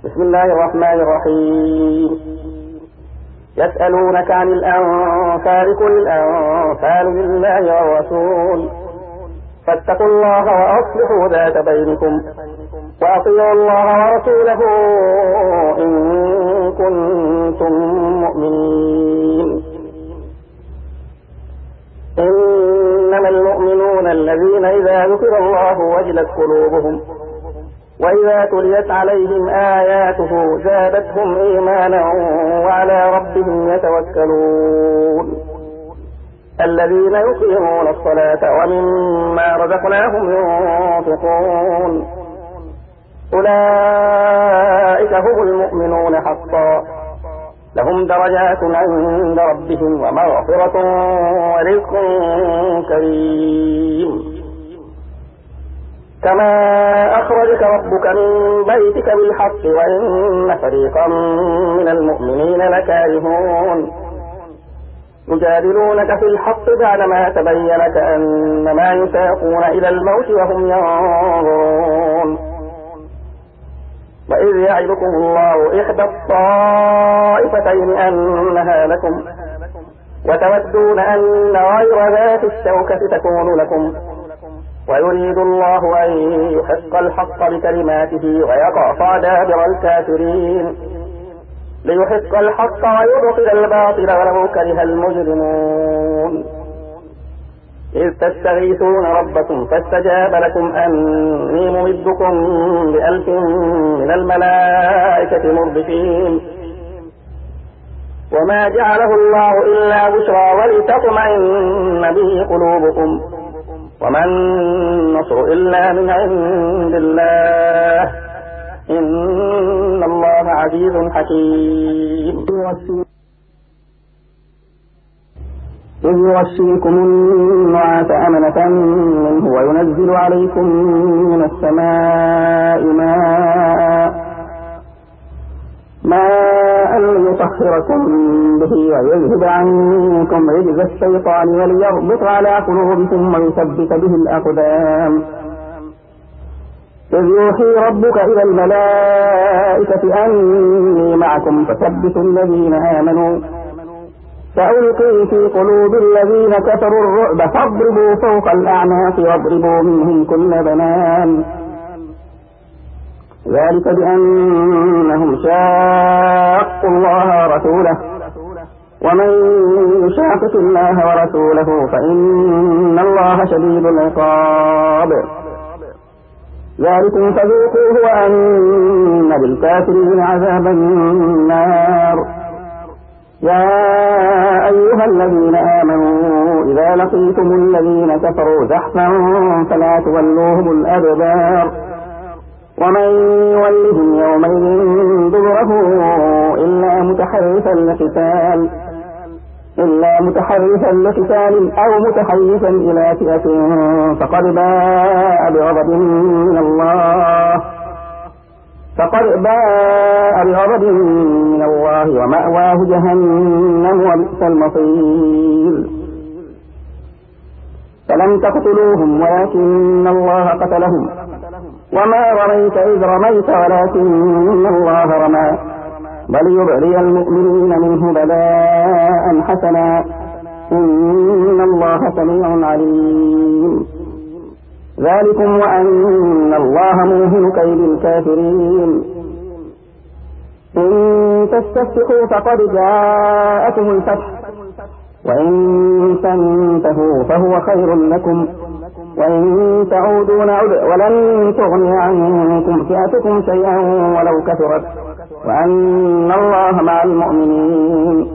بسم الله الرحمن الرحيم. يسألونك عن الأنفال قل الأنفال لله والرسول فاتقوا الله وأصلحوا ذات بينكم وأطيعوا الله ورسوله إن كنتم مؤمنين. إنما المؤمنون الذين إذا ذكر الله وجلت قلوبهم وإذا تليت عليهم آياته زادتهم إيمانا وعلى ربهم يتوكلون. الذين يقيمون الصلاة ومما رزقناهم ينفقون أولئك هم المؤمنون حقا لهم درجات عند ربهم ومغفرة ورزق كريم. كما أخرجك ربك من بيتك بالحق وإن فريقا من المؤمنين لكارهون يجادلونك في الحق بعدما تبين كأنما يساقون إلى الموت وهم ينظرون. وإذ يعدكم الله إحدى الطائفتين أنها لكم وتودون أن غير ذات الشوكة تكون لكم ويريد الله أن يحق الحق بكلماته ويقطع دابر الكافرين ليحق الحق ويبطل الباطل ولو كره المجرمون. إذ تستغيثون ربكم فاستجاب لكم أني ممدكم ب1000 من الملائكة مردفين وما جعله الله إلا بشرى ولتطمئن به قلوبكم وما النصر إلا من عند الله إن الله عزيز حكيم. إذ يغشيكم النعاس أمنة منه وينزل عليكم من السماء ماء ليطهركم به ويذهب عنكم رجز الشيطان وليربط على قلوبكم ويثبت به الأقدام. إذ يوحي ربك إلى الملائكة أني معكم فثبتوا الذين آمنوا سألقي في قلوب الذين كفروا الرعب فاضربوا فوق الأعناق واضربوا منهم كل بنان ذلك بأنهم شاقوا الله ورسوله ومن يشاقق الله ورسوله فإن الله شديد العقاب. ذلكم فذوقوه وأن للكافرين عذاب النار. يا أيها الذين آمنوا إذا لقيتم الذين كفروا زحفا فلا تولوهم الأدبار ومن يولهم يومئذ دبره إلا متحرفا لقتال أو متحيزا إلى فئة فقد باء بغضب من الله ومأواه جهنم وبئس المصير. فلم تقتلوهم ولكن الله قتلهم وما رميت إذ رميت ولكن الله رمى بل يبري المؤمنين منه بلاء حسنا إن الله سميع عليم. ذلكم وأن الله موهن كيد الكافرين. إن تستفتحوا فقد جاءكم الفتح وإن تنتهوا فهو خير لكم وإن تعودوا نعد ولن تغني عنكم فئتكم شيئا ولو كثرت وأن الله مع المؤمنين.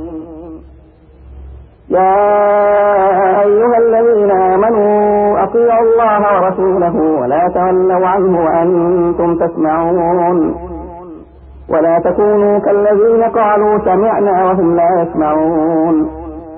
يا أيها الذين آمنوا أطيعوا الله ورسوله ولا تولوا عنه وأنتم تسمعون ولا تكونوا كالذين قالوا سمعنا وهم لا يسمعون.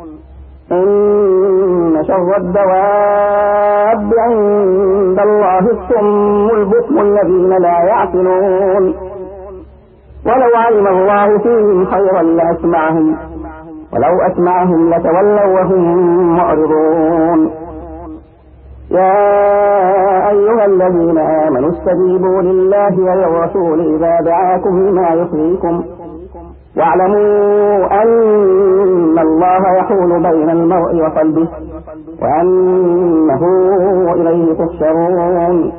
إن شر الدواب عند الله الصم البكم الذين لا يعقلون ولو علم الله فيهم خيرا لأسمعهم ولو أسمعهم لتولوا وهم معرضون. يا أيها الذين آمنوا استجيبوا لله وللرسول إذا دعاكم لما يحييكم واعلموا أن الله يحول بين المرء وقلبه وأنه إليه تحشرون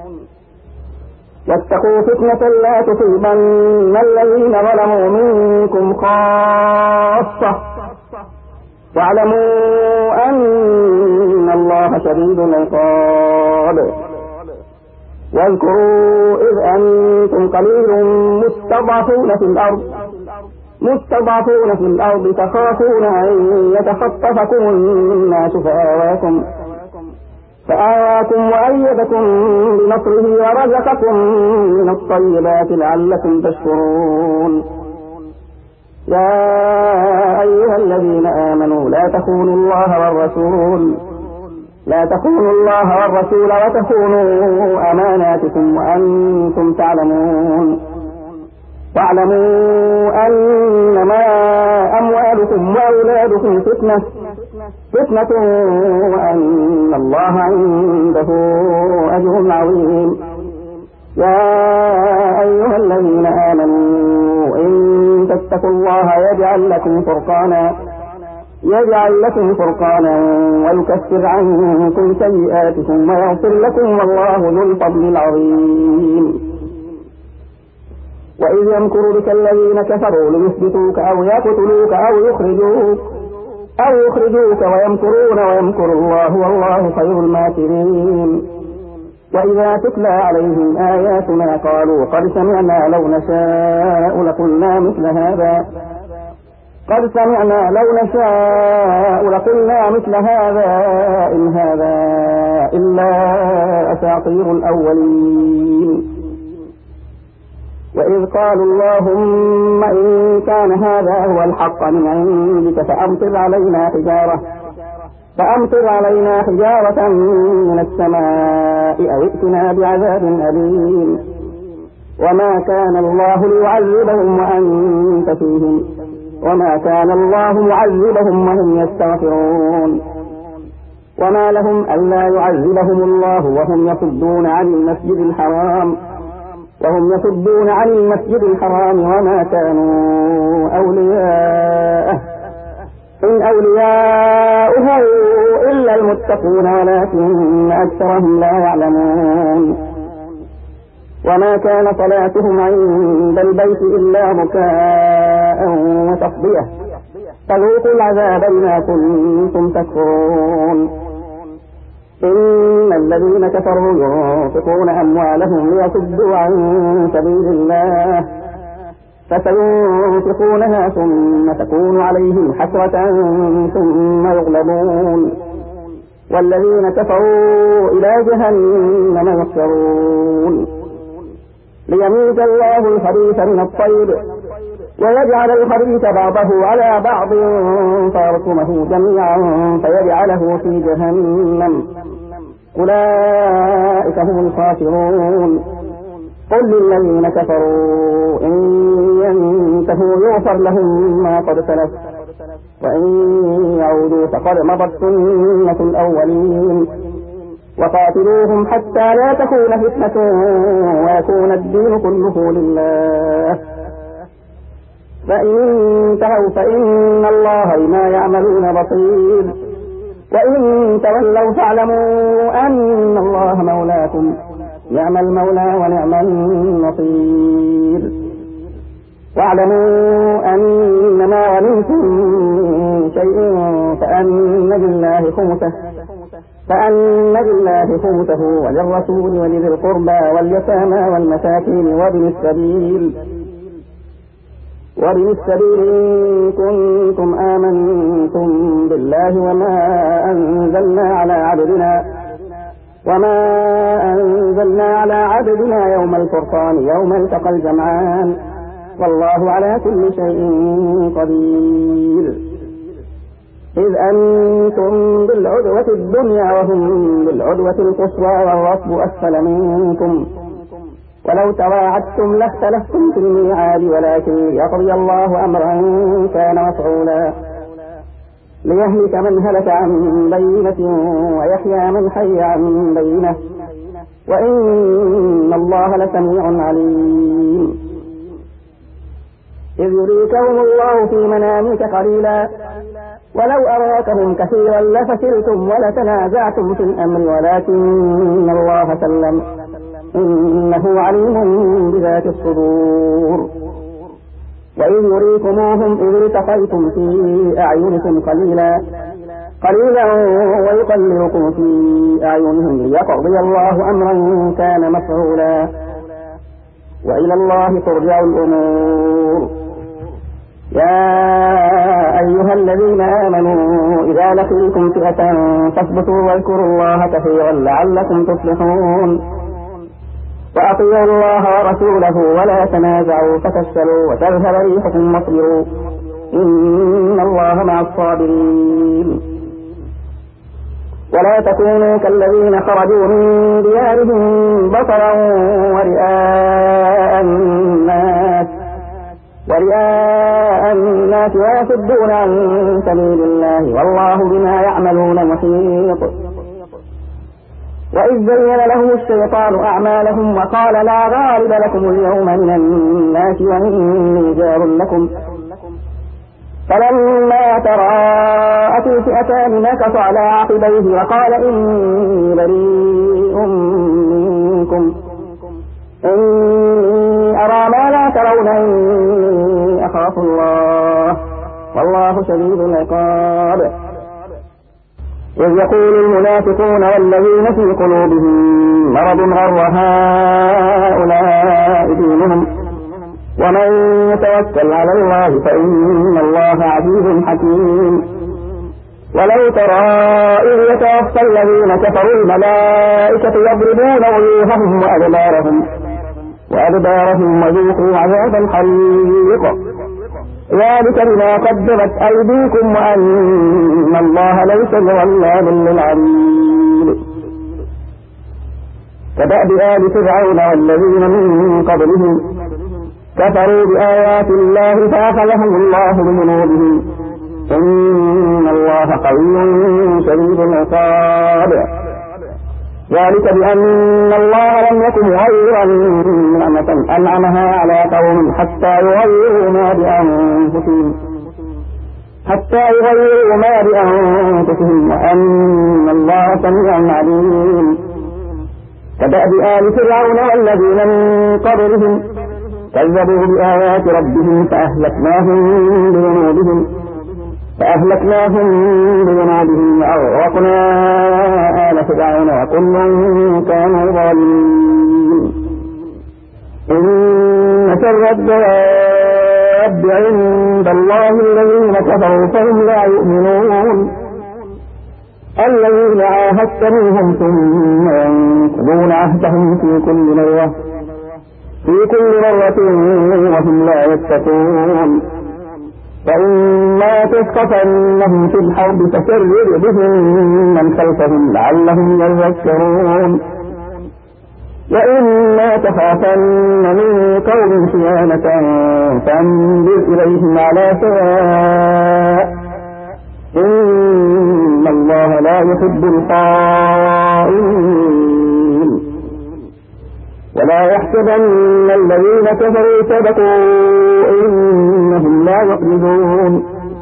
واتقوا فتنة لا تصيبن الذين ظلموا منكم خاصة واعلموا أن الله شديد العقاب واذكروا إذ أنتم قليل مستضعفون في الأرض تخافون أن يتخطفكم الناس فآواكم وأيدكم بنصره ورزقكم من الطيبات لعلكم تشكرون يا أيها الذين آمنوا لا تخونوا الله والرسول وتخونوا أماناتكم وأنتم تعلمون واعلموا أنما أموالكم وأولادكم فتنة وأن الله عنده أجر عظيم يا أيها الذين آمنوا إن تتقوا الله يجعل لكم فرقانا ويكفر عنكم سيئاتكم ويغفر لكم والله ذو الفضل العظيم وإذ يمكر بك الذين كفروا ليثبتوك أو يقتلوك أو يخرجوك ويمكرون ويمكر الله والله خير الماكرين وإذا تتلى عليهم آياتنا قالوا قد سمعنا لو نشاء لقلنا مثل هذا إن هذا إلا أساطير الأولين وإذ قالوا اللهم إن كان هذا هو الحق من عندك فأمطر علينا حجارة من السماء أو ائتنا بعذاب أليم وما كان الله ليعذبهم وأنت فيهم وما كان الله معذبهم وهم يستغفرون وما لهم ألا يعذبهم الله وهم يصدون عن المسجد الحرام وما كانوا أولياءه إن أولياؤه إلا المتقون ولكن أكثرهم لا يعلمون وما كان صلاتهم عند البيت إلا بكاء وتصدية فذوقوا العذاب بما كنتم تكفرون إن الذين كفروا ينفقون أموالهم ليصدوا عن سبيل الله فسينفقونها ثم تكون عليهم حسرة ثم يغلبون والذين كفروا إلى جهنم يحشرون ليميز الله الخبيث من الطيب ويجعل الخبيث بعضه على بعض فيركمه جميعا فيجعله في جهنم أولئك هم الخاسرون قل للذين كفروا إن ينتهوا يغفر لهم ما قد سلف وإن يعودوا فقد مضت سنة الأولين وقاتلوهم حتى لا تكون فتنة ويكون الدين كله لله فإن انتهوا فإن الله بما يعملون بصير وإن تولوا فاعلموا أن الله مولاكم نعم المولى ونعم النصير واعلموا أن ما غنمتم من شيء فأن لله خمسه وللرسول ولذي القربى واليتامى والمساكين وابن السبيل إن كنتم آمنتم بالله وما أنزلنا على عبدنا يوم الفرقان يوم التقى الجمعان والله على كل شيء قدير إذ أنتم بالعدوة الدنيا وهم بالعدوة القصوى والركب أسفل منكم ولو تواعدتم لاختلفتم في الميعاد ولكن يقضي الله أمرا كان مفعولا ليهلك من هلك عن بينة ويحيى من حي عن بينة وإن الله لسميع عليم. إذ يريكهم الله في منامك قليلا ولو أراكهم كثيرا لفشلتم ولتنازعتم في الأمر ولكن الله سلم إنه عليم بذات الصدور. وإذ يريكموهم إذ التقيتم في أعينكم قليلا ويقللكم في أعينهم ليقضي الله أمرا كان مفعولا وإلى الله ترجع الأمور. يا أيها الذين آمنوا إذا لقيتم فئة فاثبتوا واذكروا الله كثيرا لعلكم تفلحون. وأطيعوا الله ورسوله ولا تنازعوا فتفشلوا وتذهب ريحكم واصبروا إن الله مع الصابرين. ولا تكونوا كالذين خرجوا من ديارهم بطرا ورئاء الناس ويصدون عن سبيل الله والله بما يعملون محيط. وإذ زين لهم الشيطان أعمالهم وقال لا غالب لكم اليوم من الناس وإني جار لكم فلما تراءت الفئتان نكص على عقبيه وقال إني بريء منكم إني أرى ما لا ترون إني أخاف الله والله شديد العقاب. إذ يقول المنافقون والذين في قلوبهم مرض غر هؤلاء دينهم ومن يتوكل على الله فإن الله عزيز حكيم. ولو ترى إذ يتوفى الذين كفروا الملائكة يضربون وجوههم وأدبارهم وذوقوا عذاب الحريق ذلك بما قدمت أيديكم وأن الله ليس بظلام للعبيد. كدأب آل فرعون والذين من قبلهم كفروا بآيات الله فأخذهم الله بذنوبهم إن الله قوي شديد العقاب. ذلك بأن الله لم يكن مغيرا نعمة أنعمها على قوم حتى يغيروا ما بأنفسهم وأن الله سميع عليم. كدأب آل فرعون والذين من قبلهم كذبوا بآيات ربهم فأهلكناهم بذنوبهم وأغرقنا آل فرعون وكل كانوا ظالمين. إن شر الدواب عند الله الذين كفروا فهم لا يؤمنون الذين عاهدت منهم ثم ينقضون عهدهم في كل مرة وهم لا يتقون. فإما تثقفنهم في الحرب فشرد بهم من خلفهم لعلهم يذكرون. وإما تخافن من قوم خيانة فانبذ إليهم على سواء إن الله لا يحب الخائنين. ولا يحسبن الذين كفروا سبقوا إنهم لا يعجزون.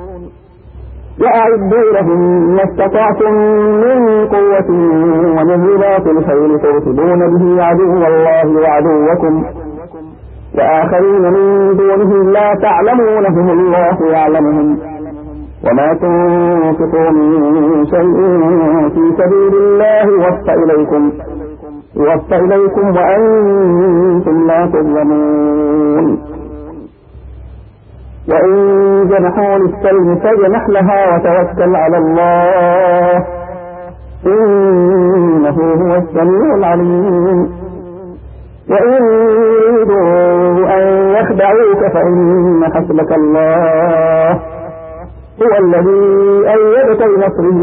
وأعدوا لهم ما استطعتم من قوة ومن رباط الخيل ترهبون به عدو الله وعدوكم وآخرين من دونهم لا تعلمونهم الله يعلمهم. وما تنفقوا من شيء في سبيل الله يوفى إليكم وأنتم لا تظلمون. وإن جنحوا للسلم فاجنح لها وتوكل على الله إنه هو السميع العليم. وإن يريدوا أن يخدعوك فإن حسبك الله هو الذي أيدك بنصره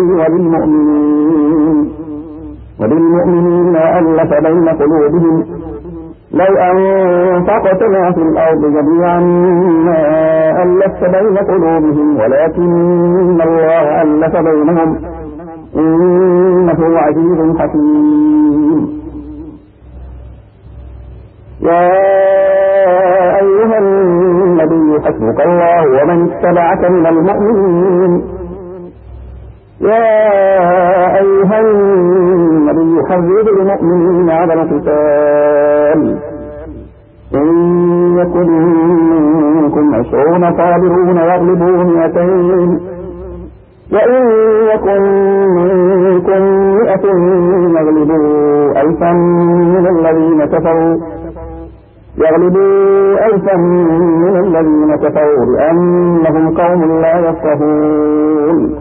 وبالمؤمنين وألف بين قلوبهم لو أنفقت ما في الأرض جميعا ما ألفت بين قلوبهم ولكن الله ألف بينهم إنه عزيز حكيم. يا أيها النبي حسبك الله ومن اتبعك من المؤمنين. يا أيها النبي حرض المؤمنين على القتال إن يكن منكم 20 صابرون يغلبوا 200 وإن يكن منكم 100 يغلبوا 1000 من الذين كفروا بأنهم قوم لا يفقهون.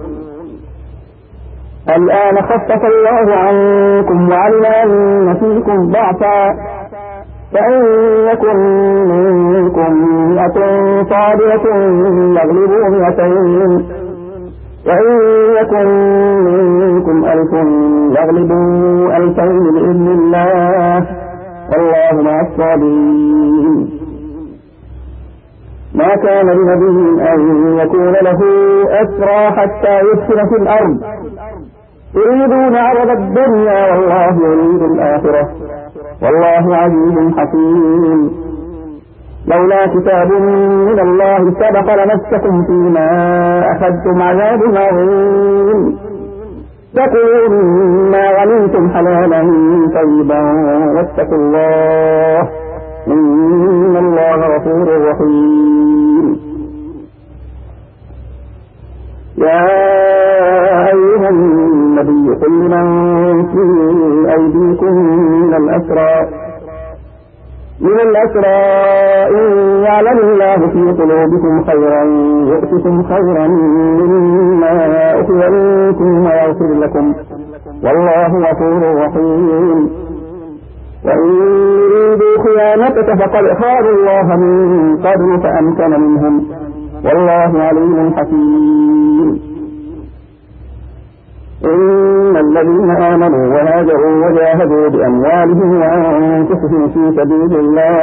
الآن خفف الله عنكم وعلم أن فيكم ضعفا فإن يكن منكم 100 صابرة يغلبوا 200 وإن يكن منكم 1000 يغلبوا 2000 بإذن الله والله مع الصابرين. ما كان لنبي أن يكون له أسرى حتى يسكن في الأرض يريدون عرض الدنيا والله يريد الآخرة والله عزيز حكيم. لولا كتاب من الله سبق لمسكم فيما أخذتم عذاب عظيم. فكلوا مما غنمتم حلالا طيبا واتقوا الله إن الله غفور رحيم. يا أيها النبي قل لمن في أيديكم من الأسرى إن يعلم الله في قلوبكم خيرا يؤتكم خيرا مما أخذ منكم ويغفر لكم والله غفور رحيم. وإن يريدوا خيانتك فقد خانوا الله من قبل فأمكن منهم والله عليم حكيم. إن الذين آمنوا وهاجروا وجاهدوا بأموالهم وأنفسهم في سبيل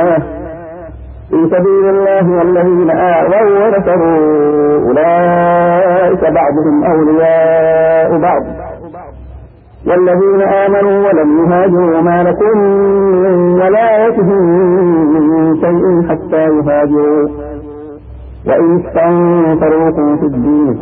الله والذين آووا ونصروا أولئك بعضهم أولياء بعض والذين آمنوا ولم يهاجروا ما لكم من ولايتهم من شيء حتى يهاجروا وإن استنصروكم في الدين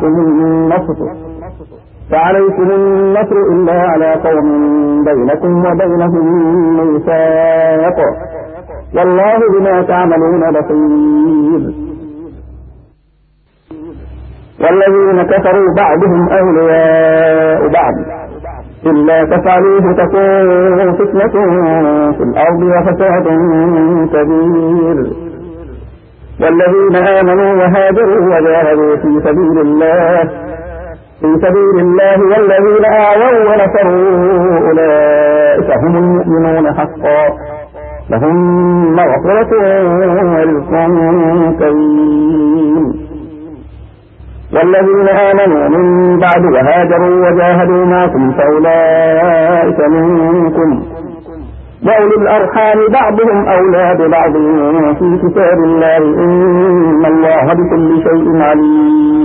فعليكم النصر إلا على قوم بينكم وبينهم ميثاق والله بما تعملون بصير. والذين كفروا بعضهم أولياء بعض إلا تفعلوه تكون فتنة في الأرض وفساد كبير. والذين آمنوا وهاجروا وجاهدوا في سبيل الله والذين آووا ونصروا أولئك هم المؤمنون حقا لهم مغفرة ورزق كريم. والذين آمنوا من بعد وهاجروا وجاهدوا معكم فأولئك منكم وأولي الأرحام بعضهم أولى ببعض في كتاب الله إن الله بكل شيء عليم.